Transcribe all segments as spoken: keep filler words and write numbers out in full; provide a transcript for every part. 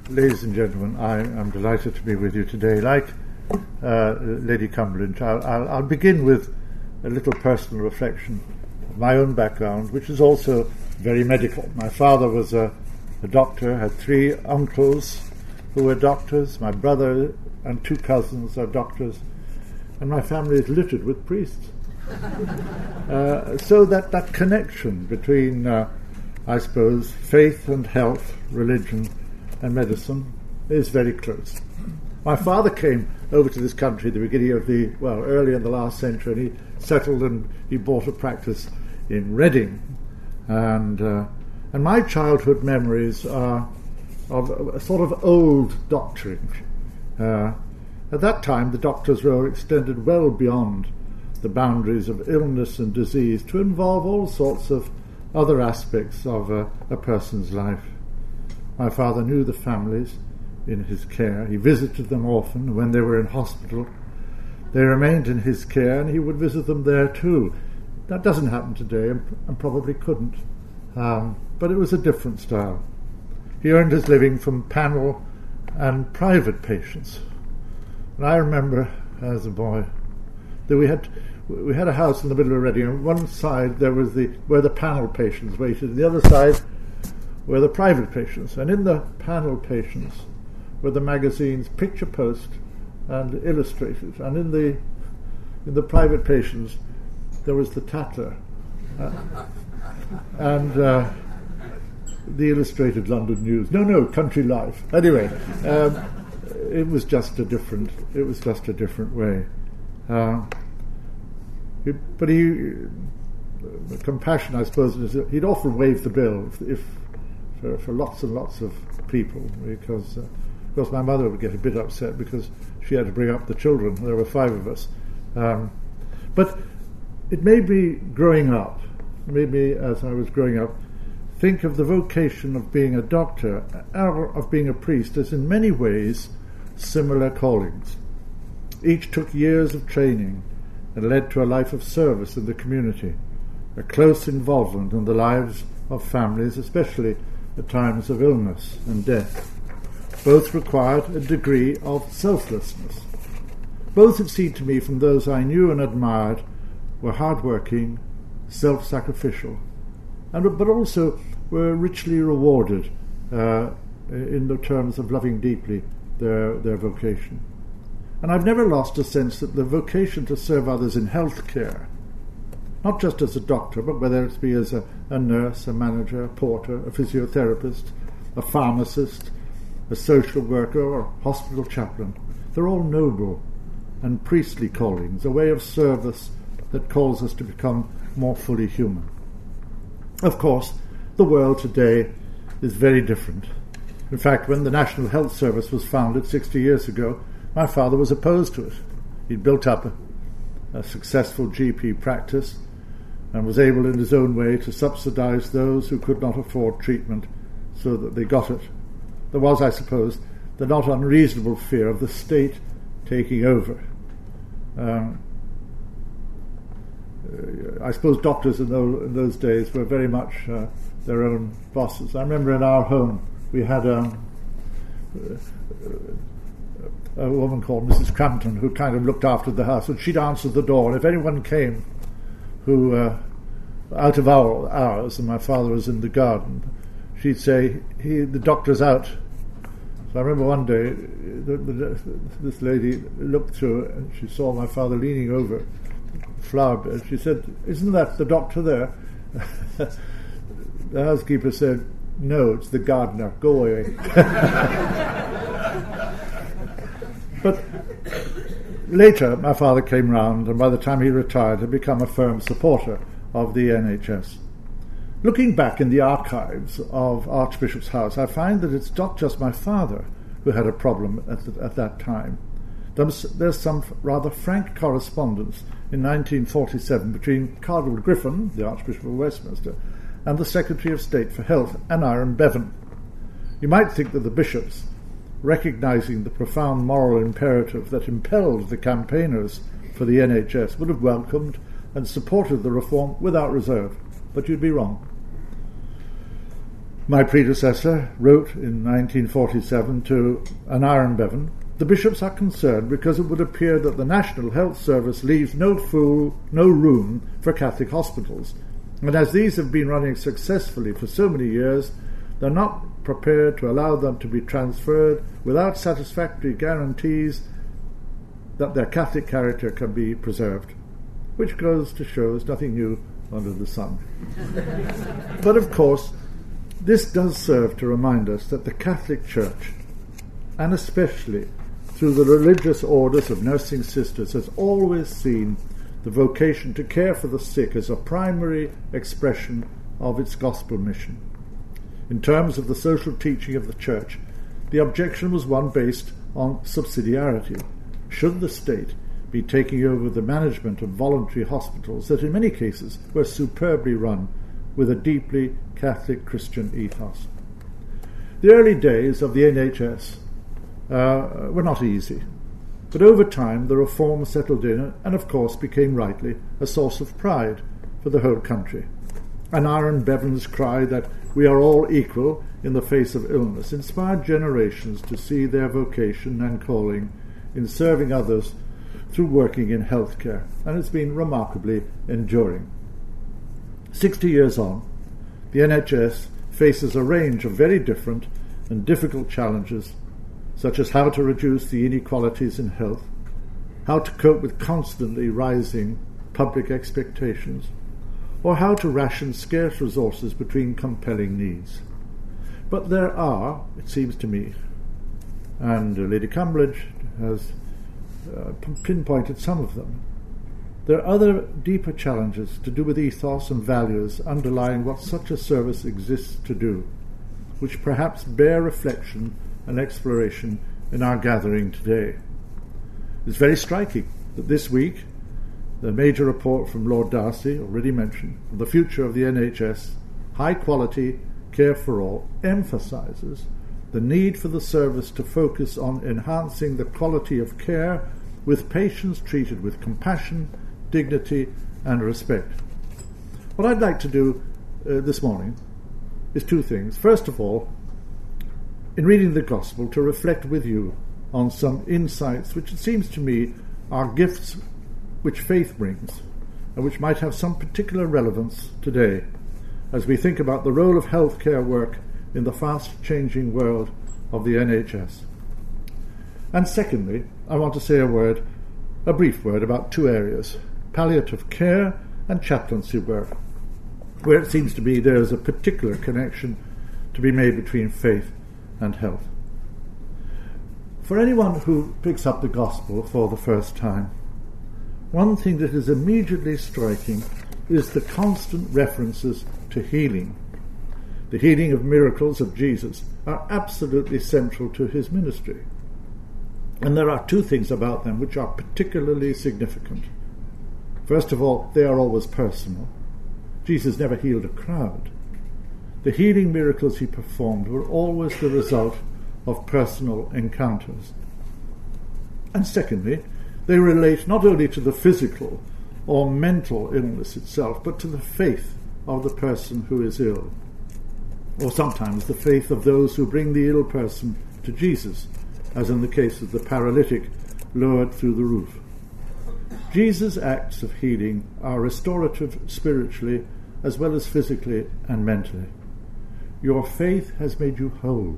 Ladies and gentlemen, I am delighted to be with you today. Like uh, Lady Cumberland, I'll, I'll, I'll begin with a little personal reflection of my own background, which is also very medical. My father was a, a doctor, had three uncles who were doctors. My brother and two cousins are doctors, and my family is littered with priests. uh, so that, that connection between, uh, I suppose, faith and health, religion and medicine is very close. My father came over to this country at the beginning of the, well, early in the last century, and he settled and he bought a practice in Reading. And uh, and my childhood memories are of a sort of old doctoring. Uh, at that time, the doctor's role extended well beyond the boundaries of illness and disease to involve all sorts of other aspects of a, a person's life. My father knew the families in his care. He visited them often when they were in hospital. They remained in his care, and he would visit them there too. That doesn't happen today, and, and probably couldn't. Um, but it was a different style. He earned his living from panel and private patients. And I remember, as a boy, that we had we had a house in the middle of Reading. On one side there was the where the panel patients waited, and the other side were the private patients. And in the panel patients were the magazines Picture Post and Illustrated, and in the in the private patients there was the Tatler uh, and uh, the Illustrated London News. No, no, Country Life. Anyway, um, it was just a different. It was just a different way. Uh, it, but he, uh, compassion, I suppose, is that he'd often waive the bill if, if for, for lots and lots of people, because, uh, of course, my mother would get a bit upset because she had to bring up the children. There were five of us, um, but it made me growing up. Made me, as I was growing up, think of the vocation of being a doctor or of being a priest as in many ways similar callings. Each took years of training and led to a life of service in the community, a close involvement in the lives of families, especially at times of illness and death. Both required a degree of selflessness. Both, it seemed to me, from those I knew and admired, were hard-working, self-sacrificial, and but also were richly rewarded uh, in the terms of loving deeply their their vocation. And I've never lost a sense that the vocation to serve others in health care, not just as a doctor, but whether it be as a, a nurse, a manager, a porter, a physiotherapist, a pharmacist, a social worker, or hospital chaplain, they're all noble and priestly callings, a way of service that calls us to become more fully human. Of course, the world today is very different. In fact, when the National Health Service was founded sixty years ago, my father was opposed to it. He'd built up a, a successful G P practice and was able in his own way to subsidise those who could not afford treatment so that they got it. There was, I suppose, the not unreasonable fear of the state taking over. Um, I suppose doctors in those, in those days were very much uh, their own bosses. I remember in our home we had um, a woman called Missus Crampton who kind of looked after the house, and she'd answer the door, and if anyone came who uh, out of our hours and my father was in the garden, she'd say, he, the doctor's out. So I remember one day the, the, this lady looked through and she saw my father leaning over the flower bed. She said, "Isn't that the doctor there?" The housekeeper said, "No, it's the gardener. Go away." But later my father came round, and by the time he retired had become a firm supporter of the N H S. Looking back in the archives of Archbishop's House, I find that it's not just my father who had a problem at, the, at that time. There's, there's some rather frank correspondence in nineteen forty-seven between Cardinal Griffin, the Archbishop of Westminster, and the Secretary of State for Health, Aneurin Bevan. You might think that the bishops, recognising the profound moral imperative that impelled the campaigners for the N H S, would have welcomed and supported the reform without reserve, but you'd be wrong. My predecessor wrote in nineteen forty-seven to Aneurin Bevan, "The bishops are concerned because it would appear that the National Health Service leaves no, full, no room for Catholic hospitals, and as these have been running successfully for so many years, they're not prepared to allow them to be transferred without satisfactory guarantees that their Catholic character can be preserved," which goes to show there's nothing new under the sun. But of course, this does serve to remind us that the Catholic Church, and especially through the religious orders of nursing sisters, has always seen the vocation to care for the sick as a primary expression of its gospel mission. In terms of the social teaching of the Church, the objection was one based on subsidiarity. Should the state be taking over the management of voluntary hospitals that in many cases were superbly run with a deeply Catholic Christian ethos? The early days of the N H S uh, were not easy, but over time the reform settled in and of course became rightly a source of pride for the whole country. Aneurin Bevan's cry that we are all equal in the face of illness inspired generations to see their vocation and calling in serving others through working in healthcare, and it's been remarkably enduring. Sixty years on, the N H S faces a range of very different and difficult challenges, such as how to reduce the inequalities in health, how to cope with constantly rising public expectations, or how to ration scarce resources between compelling needs. But there are, it seems to me, and uh, Lady Cumberledge has uh, pinpointed some of them, there are other deeper challenges to do with ethos and values underlying what such a service exists to do, which perhaps bear reflection and exploration in our gathering today. It's very striking that this week the major report from Lord Darcy, already mentioned, on the future of the N H S, high quality care for all, emphasises the need for the service to focus on enhancing the quality of care with patients treated with compassion, dignity and respect. What I'd like to do uh, this morning is two things. First of all, in reading the Gospel, to reflect with you on some insights which it seems to me are gifts which faith brings and which might have some particular relevance today as we think about the role of healthcare work in the fast-changing world of the N H S. And secondly, I want to say a word, a brief word about two areas, palliative care and chaplaincy work, where it seems to be there is a particular connection to be made between faith and health. For anyone who picks up the Gospel for the first time, one thing that is immediately striking is the constant references to healing. The healing of miracles of Jesus are absolutely central to his ministry. And there are two things about them which are particularly significant. First of all, they are always personal. Jesus never healed a crowd. The healing miracles he performed were always the result of personal encounters. And secondly, they relate not only to the physical or mental illness itself, but to the faith of the person who is ill, or sometimes the faith of those who bring the ill person to Jesus, as in the case of the paralytic lowered through the roof. Jesus' acts of healing are restorative spiritually as well as physically and mentally. Your faith has made you whole.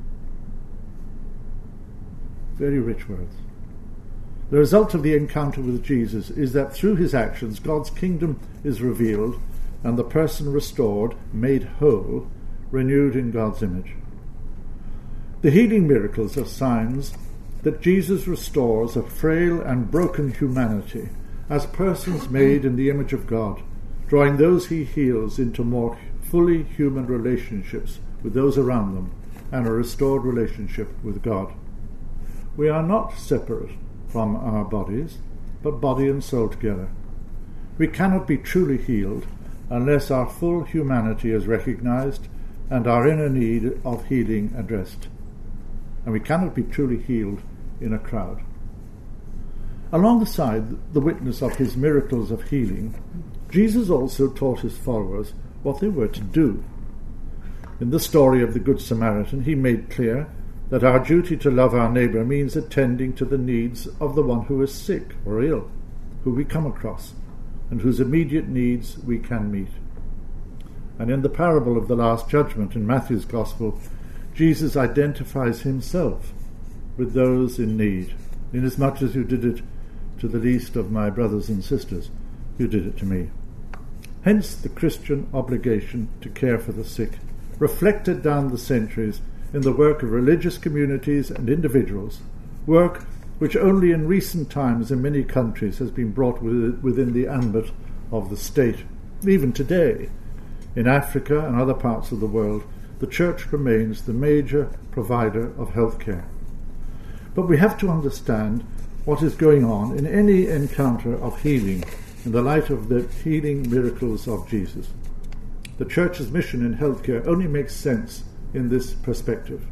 Very rich words. The result of the encounter with Jesus is that through his actions God's kingdom is revealed and the person restored, made whole, renewed in God's image. The healing miracles are signs that Jesus restores a frail and broken humanity as persons made in the image of God, drawing those he heals into more fully human relationships with those around them and a restored relationship with God. We are not separate from our bodies, but body and soul together. We cannot be truly healed unless our full humanity is recognized and our inner need of healing addressed. And we cannot be truly healed in a crowd. Alongside the witness of his miracles of healing, Jesus also taught his followers what they were to do. In the story of the Good Samaritan, he made clear that our duty to love our neighbour means attending to the needs of the one who is sick or ill, who we come across, and whose immediate needs we can meet. And in the parable of the Last Judgment in Matthew's Gospel, Jesus identifies himself with those in need. Inasmuch as you did it to the least of my brothers and sisters, you did it to me. Hence the Christian obligation to care for the sick, reflected down the centuries in the work of religious communities and individuals, work which only in recent times in many countries has been brought within the ambit of the state. Even today, in Africa and other parts of the world, the Church remains the major provider of health care. But we have to understand what is going on in any encounter of healing in the light of the healing miracles of Jesus. The Church's mission in healthcare only makes sense in this perspective.